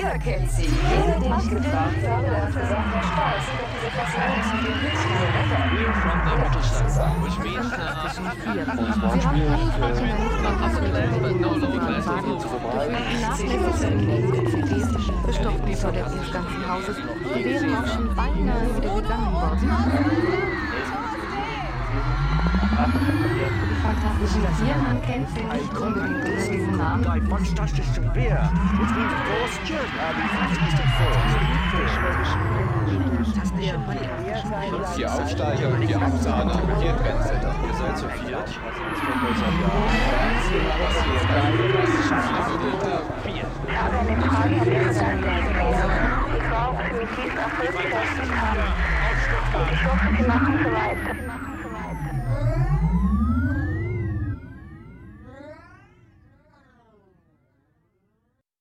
Jeder kennt sie. Jeder, den ich gefragt habe, der hat gesagt, Herr Spaß, doch diese Faszination mit dem We're from the Mittelstand, which means bestopften die Toiletten des ganzen Hauses und wären auch schon beinahe wieder gegangen worden. Die fantastischen Tiere kennt sie nicht unbedingt unter diesem Namen. Fantastic severe, which means of course fantastic force. 4 Aufsteiger, 4 Absahner, 4 Trendsetter. Ihr seid zu viert. Ich habe eine Frage an Ihre Ich war auch primitiv erfüllt, und ich hoffe, Sie machen so weiter.